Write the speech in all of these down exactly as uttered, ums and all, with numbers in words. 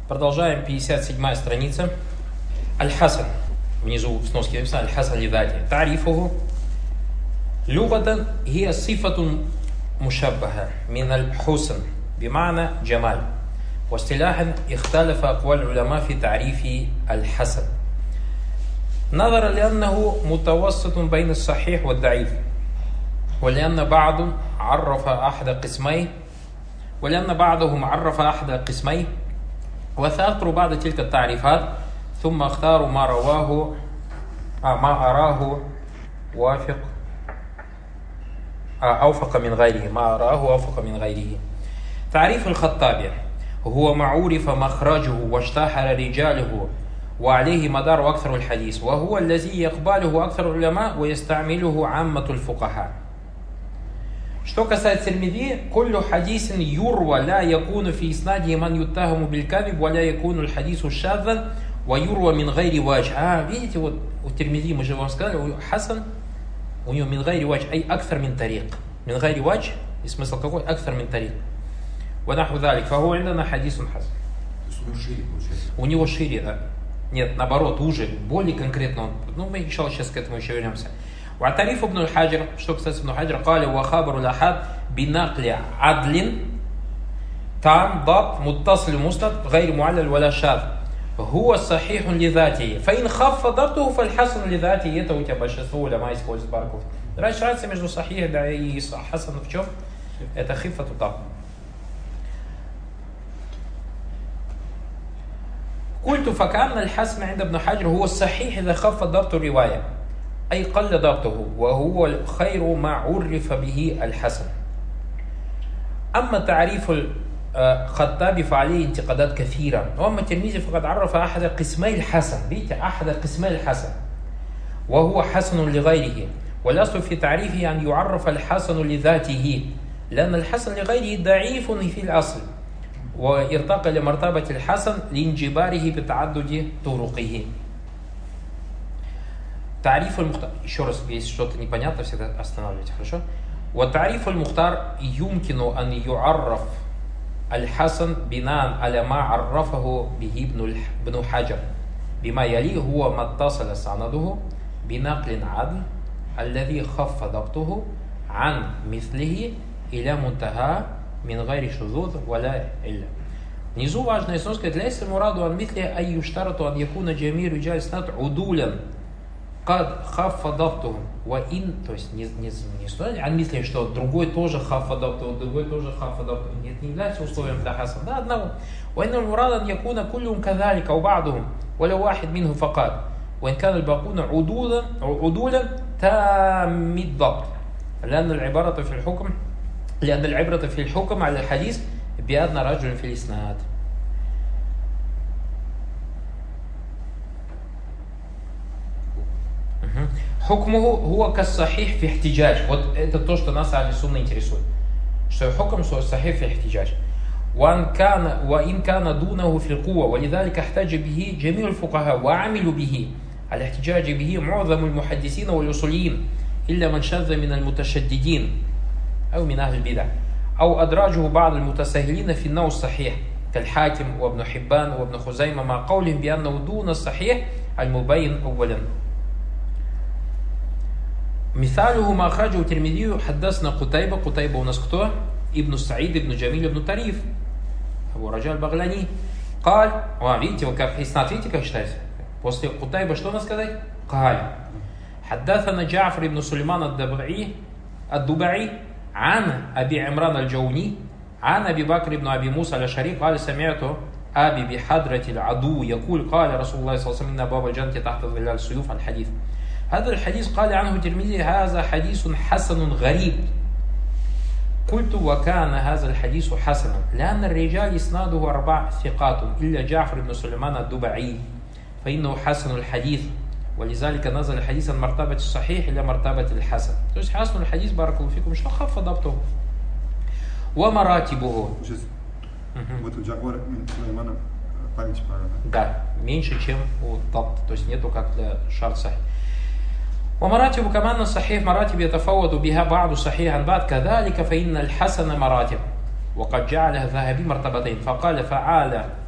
Продолжаем, пятьдесят седьмая страница. Аль-Хасан. Внизу в сноске написано Аль-Хасан лидати. Тарифуху. Люгатан гия сифатун мушаббаха мин аль-хусн бимана джамаль. واصطلاحا اختلف أقوال العلماء في تعريف الحسن نظرا لأنه متوسط بين الصحيح والضعيف ولأن بعض عرف أحد قسميه ولأن بعضهم عرف أحد قسميه وسأذكر بعض تلك التعريفات ثم اختار ما رواه ما أراه وافق أوفق من غيره ما أراه أوفق من غيره. تعريف الخطابي هو ما عرف مخرجه واشتهر رجاله وعليه مدار أكثر الحديث وهو الذي يقبله أكثر العلماء ويستعمله عامة الفقهاء. Что касается Тирмизи, كل حديث يروى لا يكون في إسناده من يتهم بالكذب ولا يكون الحديث شاذا ويروى من غير وجه. А, видите, вот у Тирмизи мы же вам сказали, у Хасан, у него من غير وجه, أي أكثر من طريق. من غير وجه, и смысл какой? أكثر من طريق. ونحو ذلك, فهو عندنا حديث حسن. У него шире, да? Нет, наоборот, уже, более конкретно он. Ну, мы иншаллах сейчас к этому еще вернемся. وتعريف ابن الحجر, что касается ابن الحجر, قال وخبر الأحاد بنقل عدل تام ضبط متصل مسند غير معلل ولا شاذ هو صحيح لذاته فإن خف ضبطه فالحسن لذاته. Это у тебя большинство уляма использует барков. Раньше разница между сахих да и хасан в чем? Это хифату дабт. قلت فكأن الحسن عند ابن حجر هو الصحيح إذا خف ضبط الرواية أي قل ضبطه وهو خير ما عرف به الحسن. أما تعريف الخطابي فعليه انتقادات كثيرة وأما الترمذي فقد عرف أحد قسمي الحسن بيت أحد قسمي الحسن وهو حسن لغيره والأصل في تعريفه أن يعرف الحسن لذاته لأن الحسن لغيره ضعيف في الأصل وارتقى لمرتبة الحسن لانجباره بتعدد طرقه. تعريف المختار. Еще раз, если что-то непонятно, всегда останавливайте, хорошо? وتعريف المختار يمكن أن يعرف الحسن بناء على ما عرفه به ابن حجر بما يليه هو ما اتصل سنده بنقل عدل الذي خف ضبطه عن مثله إلى منتهى من غير شذوذ ولا إلا. Внизу важная сноска для если мураду ан мисли ай юштарату ан якуна джамир рижаль снат удулян кад хаффа даптухум ва ин, то есть не не не что ан мисли, что другой тоже хаффа даптухум, другой тоже хаффа даптухум, нет, не является условием для хасан, да, одного. Ва инна мурад ан якуна куллюм кадалика у ба'духум валя вахид минху факад ва ин кан аль-бакуна удулян удулян таммид дабт لأن العبارة في الحكم لأن العبرة في الحكم على الحديث بأن رجل في الإسناد. حكمه هو كالصحيح في احتجاج. Вот это то, что нас ахли сунна интересует. Что حكم صحيح في احتجاج. وإن كان وإن كان دونه في القوة ولذلك احتج به جميع الفقهاء وعملوا به. الاحتجاج به معظم المحدثين والأصوليين إلا من شذ من المتشددين أو من أهل البدع أو أدراجه بعض المتساهلين في النوع الصحيح كالحاكم وابن حبان وابن خزيمة مع قولهم بأنه دون الصحيح المبين أولا. مثاله ما أخرجه الترمذي حدثنا قتيبة قتيبة у нас кто? ابن سعيد ابن جميل ابن طريف أبو رجاء البغلاني قال, а, видите, вот как иснад, видите, как считается? После Кутайба что надо сказать? قال حدثنا جعفر ابن سليمان الدبعي الدبعي عن أبي عمران الجوني عن أبي بكر بن أبي موسى الأشعري قال سمعت أبي بحضرة العدو يقول قال رسول الله صلى الله عليه وسلم إن باب الجنة تحت ظلال السيوف. الحديث هذا الحديث قال عنه الترمذي هذا حديث حسن غريب. قلت وكان هذا الحديث حسنا لأن الرجال إسناده أربع ثقات إلا جعفر بن سليمان الدبعي فإنه حسن الحديث ولذلك نزل الحديث عن مرتبة الصحيح إلى مرتبة الحسن. То есть حسن الحديث بارك الله فيكم что خف ضبطه ومراتبه. Вот у Джагвара Сулеймана память правильно? Да, меньше, чем у дабт, то есть нету как для шарт сахих. ومراتب كمان الصحيح مراتب يتفاوت بها بعض الصحيح عن بعض كذلك فإن الحسن مراتب وقد جعلها الذهبي مرتبتين فقال فعال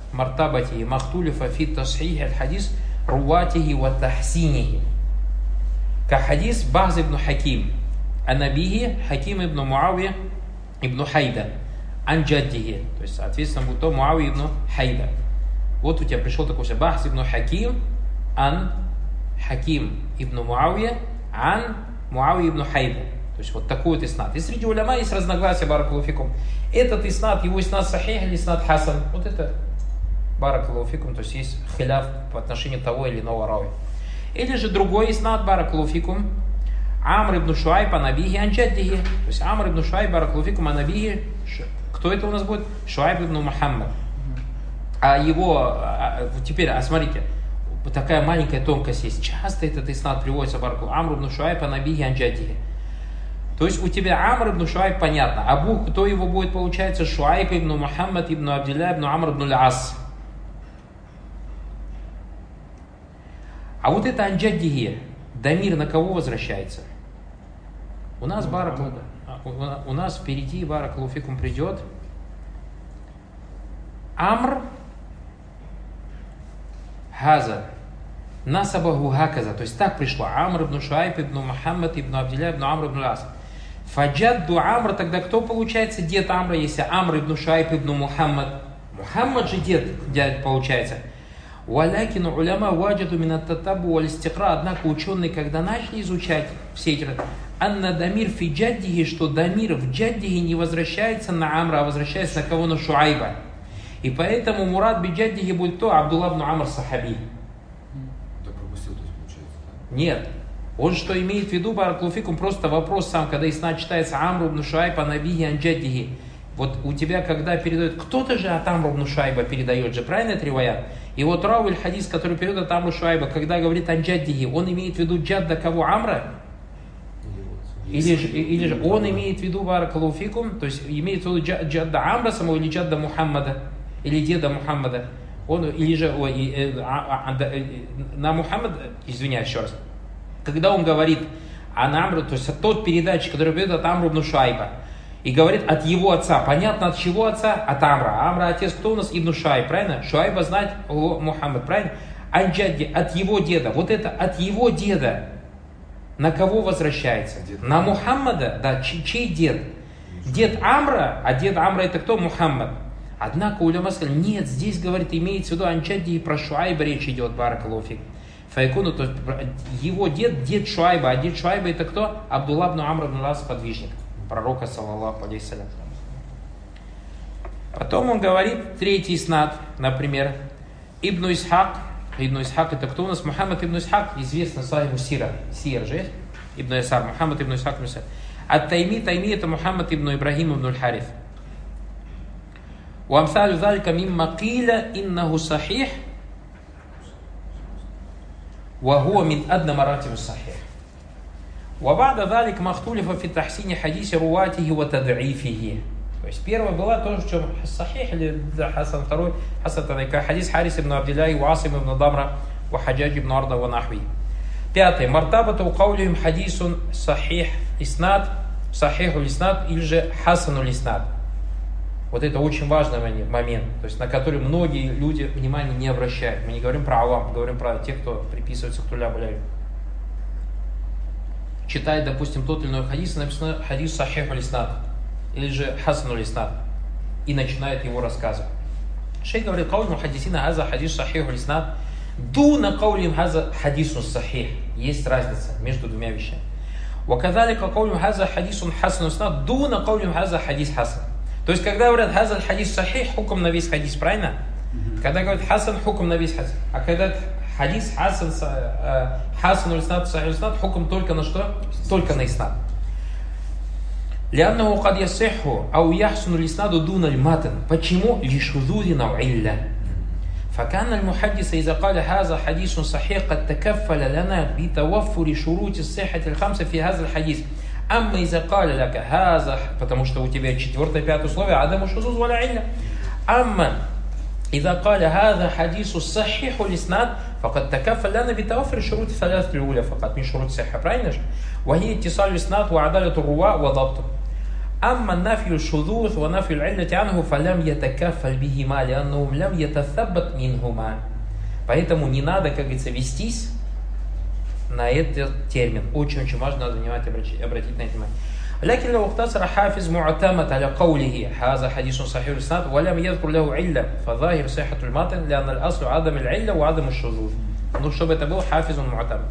مرتبته ما اختلف في تصحيح الحديث رواته وتحسينه كحديث بهز بن حكيم عن أبيه حكيم بن معاوية ибн Хайда, ан джаддихи, то есть, соответственно, будет то Муавия ибн Хайда. Вот у тебя пришел такой Бахс ибн Хаким, ан Хаким ибн Муавия, ан Муавия ибн Хайда. То есть, вот такой вот иснад. И среди уляма есть разногласия, баракаллаху фикум. Этот иснад, его иснад сахих или иснад хасан, вот это баракаллаху фикум, то есть, есть хиляф по отношению того или иного рави. Или же другой иснад, баракаллаху фикум, Амр ибн Шуайб анабихи анджаддихи. То есть Амр ибн Шуайб баракаллаху фикум анабихи. Кто это у нас будет? Шуайб ибн Мухаммад. А его, теперь, а смотрите, такая маленькая тонкость есть. Часто этот иснад приводится баракаллаху. Амр ибн Шуайб анабихи анджаддихи. То есть у тебя Амр ибн Шуайб понятно. Абу, кто его будет, получается, Шуайб ибн Мухаммад ибн Абдилля ибн Амр ибн Аль-Ас. А вот это анджаддихи. Дамир на кого возвращается? У нас баракаллаху, у нас впереди баракаллаху фикум придет Амр Хаза Насабаху Хаказа. То есть так пришло. Амр ибн Шуайб ибн Мухаммад ибн Абдилля ибн Амр ибн Аль-Ас. Фаджадду Амр, тогда кто получается дед Амра, если Амр ибн Шуайб ибн Мухаммад? Мухаммад же дед, дед получается. Валякин уляма ваджаду минат татабу валь истикра. Однако ученые, когда начали изучать все эти анна дамир фи джаддихи, что дамир в джаддихи не возвращается на Амра, а возвращается на кого? На Шуайба. И поэтому мурад би джаддихи будет то Абдулла ибн Амр сахаби. Так пропустил, то есть получается, да? Нет. Он что имеет в виду, баракаллаху фикум, просто вопрос сам, когда иснад читается Амр ибн Шуайб анабихи ан джаддихи. Вот у тебя, когда передает, кто-то же от Амр ибн Шуайба передает же, правильно это риваят? И вот рауиль хадис, который передает от Амру Шуайба, когда говорит ан джаддихи, он имеет в виду джадда кого? Амра? Или же, или же он имеет в виду, баракаллаху фикум, то есть имеет в виду джадда Амра самого или джадда Мухаммада, или деда Мухаммада. Он, или же ой, э, э, а, э, на Мухаммад, извиняюсь еще раз, когда он говорит ан Амр, то есть тот передатчик, который передает от Амру ибн Шуайба, и говорит от его отца. Понятно, от чего отца? От Амра. Амра отец кто у нас? Ибн Шуайб, правильно? Шуайба знать о Мухаммад, правильно? Анджадди, от его деда. Вот это от его деда. На кого возвращается? Дед. На Мухаммада? Да, чей, чей дед? Дед Амра, а дед Амра это кто? Мухаммад. Однако уляма сказали, нет, здесь, говорит, имеется в виду Анджадди, и про Шуайба речь идет, баракаллаху фик. Файкуну, то есть его дед, дед Шуайба, а дед Шуайба это кто? Абдулла ибн Амр ибн Аль-Ас, подвижник пророка, саллаллаху алейхиссалям. Потом он говорит, третий иснад, например, Ибн Исхак. Ибн Исхак это кто у нас? Мухаммад ибн Исхак, известно сахибу Сира. Сир же есть? Ибн Исар, Мухаммад ибн Исхак. Ат Тайми, Тайми это Мухаммад ибн Ибрахим ибн Аль-Хариф. وأمثال ذلك مما قيل إنه صحيح وهو من أدنى مراتب الصحيح. وبعد ذلك ما اختلف في تحسين حديث رواته وتضعيفه. То есть первое было то, что сахих или хасан, второй хасан это хадис Харис ибн Абдилля и Уасим ибн Дамра ва Хаджаджи ибн Арда ва нахви. Пятое. Мартабату каулихим хадисун сахих иснад, сахиху иснад или же хасану иснад. Вот это очень важный момент, то есть на который многие люди внимания не обращают. Мы не говорим про авам, мы говорим про тех, кто приписывается к туля-буляю. Читает, допустим, тот или иной хадис, написано хадис сахих аль-иснад или же хасан аль-иснад, и начинает его рассказывать. Шейх говорит, каулим хадисина хаза хадис сахих аль-иснад, дуна каулим хаза хадисун сахих. Есть разница между двумя вещами. Вакадалика каулим хаза хадисун хасан аль-иснад, дуна каулим хаза хадис хасан. То есть, когда говорят хаза хадис сахих, хукм на весь хадис, правильно? Когда говорят хасан, хукм на весь хадис. А когда хадис хасан, хасан аль-иснад, сахих аль-иснад, хукм только на что? Только на иснад. لأنه قد يصح أو يحسن الإسناد دون المتن. Почему? لشذوذ أو علة. فكان المحدث إذا قال هذا حديث صحيح قد تكفل لنا بتوفر شروط الصحة الخمسة في هذا الحديث. أما إذا قال لك هذا, потому что у тебя четвертое, пятое условие, عدم الشذوذ ولا علة. أما إذا قال هذا حديث صحيح الإسناد فقد تكفل لنا بتوفر شروط الثلاثة الأولى فقط من شروط الصحة. правильно же? وهي اتصال الإسناد وعدالة الرواة وضبطه. أما النفي الشذوذ ونفي العلة عنه فلم يتكفل بهما لأنه لم يتثبت منهما. Поэтому не надо, как говорится, вестись на этот термин. Очень-очень важно надо внимание обратить, обратить на это внимание. لكن لو اختصر حافظ معتمد على قوله هذا حديث صحيح الإسناد ولم يذكر له علة فظاهر صحة المتن لأن الأصل عدم العلة وعدم الشذوذ. Ну, чтобы это был хафизун му'тамад.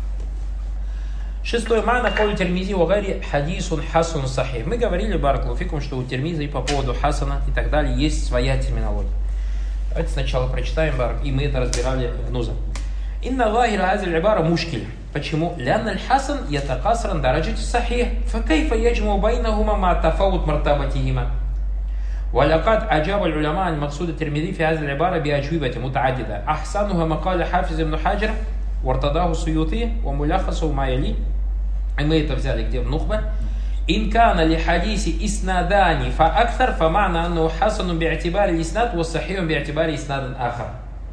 Шестой мана каули Тирмизи вагари хадисун хасан сахих. Мы говорили, баракаллаху фикум, что у Тирмизи по поводу хасана и так далее есть своя терминология. Давайте сначала прочитаем, барак, и мы это разбирали в Нуза. Инна лахира азиль ибара мушкиль. Почему? Лянна аль-хасан ятакасран дараджати сахих. Факайфа яджму байнахума ма тафаут мартабатихима. ولقد أجاب العلماء عن مقصود الترمذي في هذه العبارة بأجوبة متعددة أحسنها مقال حافظ ابن حجر وارتضاه السيوطي وملخصه ما يلي. И мы это взяли где в Нухбе. إن كان لحديث إسنادان فأكثر فمعنى أنه حسن باعتبار الإسناد والصحيح باعتبار إسناد آخر.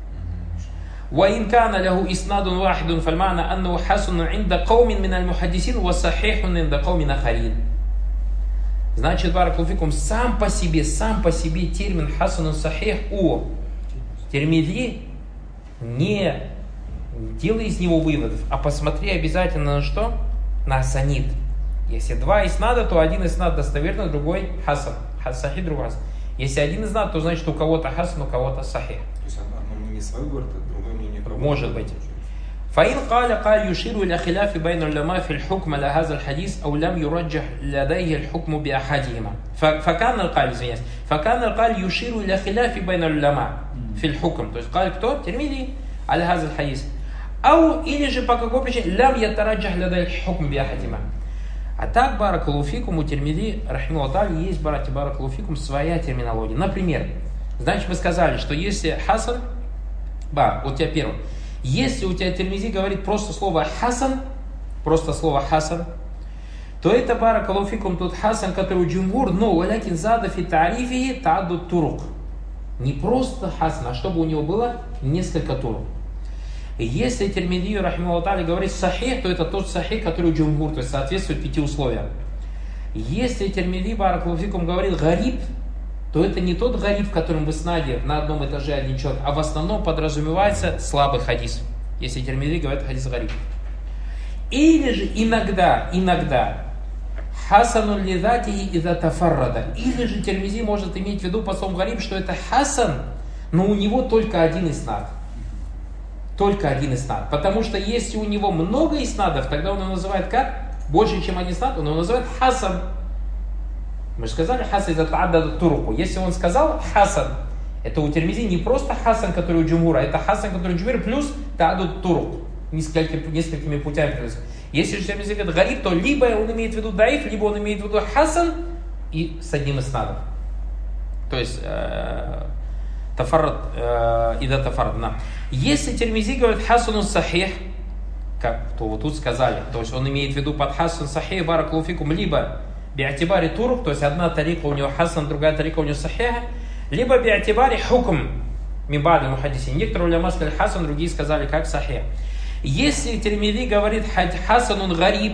وإن كان له إسناد واحد فالمعنى أنه حسن عند قوم من المحدثين وصحيح عند قوم آخرين. Значит, баракаллаху фикум, сам по себе, сам по себе термин хасанун сахих у Тирмизи не делай из него выводов, а посмотри обязательно на что? На санид. Если два иснада, то один иснад достоверный, другой хасан. Сахих, другой хасан. Если один иснад, то значит у кого-то хасан, у кого-то сахих. То есть одно мнение свое говорит, а другое мнение другое. Может быть. فإن قال قال يشير إلى خلاف بين العلماء في الحكم على هذا الحديث أو لم يرجح لديه الحكم بأحدهما فكان القائل извиняюсь فكان القائل يشير إلى خلاف بين العلماء في الحكم. То есть قال кто? Тирмизи على هذا الحديث أو или же по какой причине لم يترجح لديه الحكم بأحدهما. А так, баракаллаху фикум, у Тирмизи рахимахуллаху та'аля есть, братья, баракаллаху фикум, своя терминология. Например, значит, мы сказали, что если хасан, ба, у тебя первый. Если у тебя Тирмизи говорит просто слово хасан, просто слово хасан, то это баракаллаху фикум тот хасан, который у джумгур, но валякин зада фи тарифихи та'аддуд турук. Не просто хасан, а чтобы у него было несколько турук. И если Тирмизи рахимахуллаху та'аля говорит сахих, то это тот сахих, который у джумгур, то есть соответствует пяти условиям. Если Тирмизи баракаллаху фикум говорит гариб, то это не тот гариб, в котором в иснаде на одном этаже один человек, а в основном подразумевается слабый хадис. Если Тирмизи говорит хадис гариб. Или же иногда, иногда хасану лидатихи иза тафаррада. Или же Тирмизи может иметь в виду по слову гариб, что это хасан, но у него только один иснад. Только один иснад. Потому что если у него много иснадов, тогда он его называет как? Больше, чем один иснад, он его называет хасан. Мы же сказали хасан из-за та'аддада туруку. Если он сказал хасан, это у Тирмизи не просто хасан, который у джумгура, это хасан, который у джумгура плюс та'аддад турук. Несколькими, несколькими путями. Если же Тирмизи говорит гариб, то либо он имеет в виду даиф, либо он имеет в виду хасан и с одним иснадом. То есть тафаррад и да тафаррад. Если Тирмизи говорит хасану сахих, как то вот тут сказали, то есть он имеет в виду под хасан сахих баракаллаху фикум либо би'атибари турук, то есть одна тарика у него хасан, другая тарика у него сахиха, либо би'атибари хукм мибад аль-мухаддисин. Некоторые уляма сказали хасан, другие сказали как сахих. Если Тирмизи говорит хасанун гариб,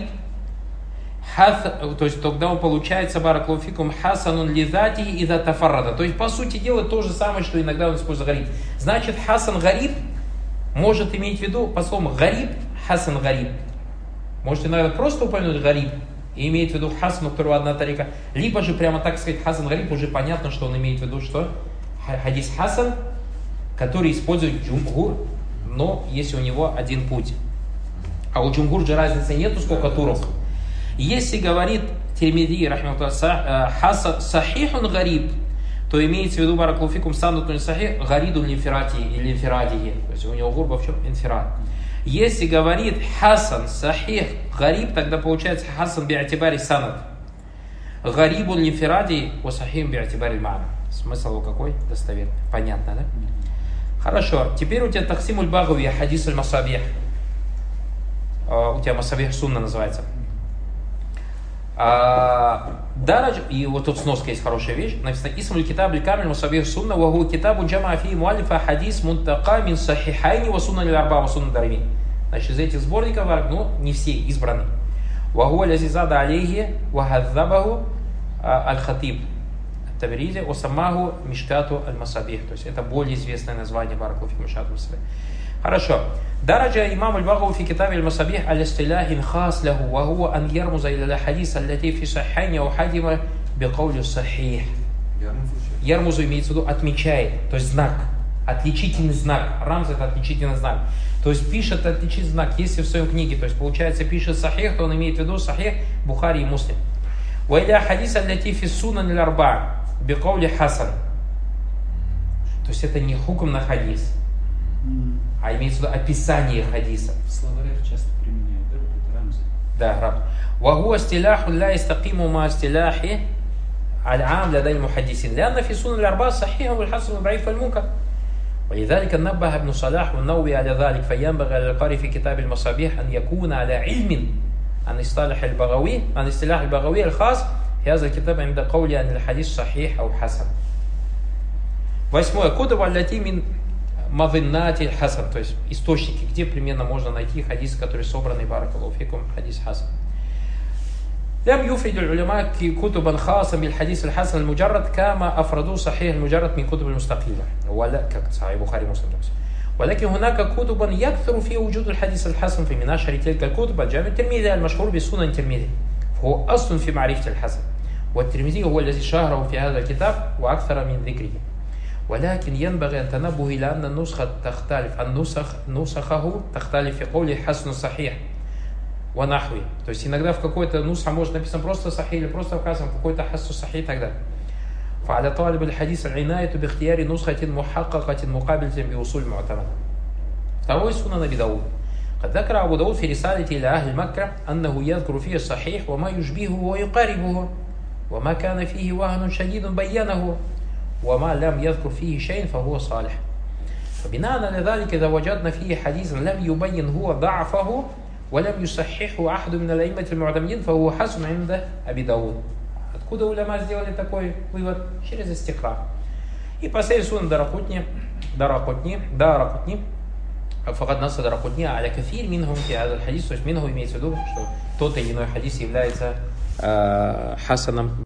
то есть тогда он получается баракаллаху фикум хасанун лизати иза тафаррада. То есть по сути дела то же самое, что иногда он использует гариб. Значит хасан гариб может иметь в виду по словам гариб, хасан гариб. Может иногда просто упомянуть гариб и имеет в виду хасан, у которого одна тарика. Либо же прямо так сказать хасан гариб, уже понятно, что он имеет в виду что? Хадис хасан, который использует джумгур, но если у него один путь. А у джумгур же разницы нету, сколько туров. Если говорит Тирмизи рахимахуллах сахихун гариб, то имеется в виду баракаллаху фикум сандутун сахих гаридун линфирадихи или инфирадихи. То есть у него гурба в чем? Инфирад. Если говорит хасан сахих гариб, тогда получается хасан би'атибари санад. Гарибун линфиради wa сахихун би'атибари ма'на. Смысл его какой? Достоверный. Понятно, да? Хорошо. Теперь у тебя таксимуль багави хадис аль-масабих. У тебя масабих сунна называется. А, дарадж, и вот тут сноска есть хорошая вещь. Написано Исмуль китаб аль-камиль масабих сунна ва хуа китабу джамаа фи муаллифа хадис мунтака мин сахихайни ва сунна аль-арба ва сунна дарими. Значит, из этих сборников, ну, не все избраны. Ва хуа лази зада алейхи ва хадзабаху аль-Хатиб Табризи, осамаху мишкату аль-Масабих. То есть это более известное название баракаллаху фик мишкату аль-Масабих. Хорошо. Дараджа имам аль-Багави фи китабе аль-Масабих аль-истилахин хас лаху, ва хуа ан ярмуза иля аль-хадис аллати фи сахихайни ау хадима бикаули сахих. Ярмузу имеется в виду отмечает, то есть знак, отличительный знак. Рамз — это отличительный знак. То есть пишет отличительный знак, если в своей книге, то есть получается пишет сахих, то он имеет в виду сахих Бухари и Муслим. Ва иля хадис аллати фи сунан аль-арба бикаули хасан. То есть это не хукм на хадис, а имеется в виду описание хадиса. В словарях часто применяют, да, вот это рамзы. Да, рамз. Ва хуа стиляху ла истакиму ма стиляхи العام لدى المحدثين لأن في سنن الأربعة الصحيح والحسن والضعيف والمنكر ولذلك نبه ابن صلاح والنووي على ذلك فينبغي للقارئ في كتاب المصابيح أن يكون على علم عن اصطلاح البغوي عن اصطلاح البغوي الخاص في هذا الكتاب عند قوله أن الحديث صحيح أو حسن. Восьмое. Кутуб аллати мин мазиннати хасан, то есть источники, где примерно можно найти хадисы, которые собраны баракаллаху фикум хадис хасан. لم يفرد العلماء كتبا خاصة بالحديث الحسن المجرد كما أفردوا صحيح المجرد من كتب المستقلة ولا كصحيح البخاري ومسلم. ولكن هناك كتبا يكثر فيها وجود الحديث الحسن في من أشهر تلك الكتب الجامع الترمذي المشهور بسنن الترمذي، فهو أصل في معرفة الحسن، والترمذي هو الذي شهره في هذا الكتاب وأكثر من ذكره. ولكن ينبغي أن تنبه إلى أن النسخة تختلف، النسخ نسخه تختلف في قوله حسن صحيح ونحوه. То есть иногда в какой-то нусха может написано просто сахих или просто указан какой-то хасу сахих и так далее. فعلى طالب الحديث العناية باختيار نسخة محققة مقابلة بوصول معتمد. Второй سنن أبي داود. قد ذكر أبو داود في رسالته إلى أهل مكة أنه يذكر فيه الصحيح وما يشبهه ويقاربه وما كان فيه وهن شديد بينه وما لم يذكر فيه شيء فهو صالح. فبناء على ذلك إذا وجدنا فيه حديثا لم يبين هو ضعفه ولم يصححه أحد من الأئمة المعتمدين فهو حسن عند أبي داود. Откуда уляма сделали такой вывод? Через истикра. И последний сунан Даракутни, Даракутни, Даракутни, факад наса Даракутни, аля кафир минхум фи хаза аль-хадис, то есть минху имеется в виду, что тот или иной хадис является э, хасаном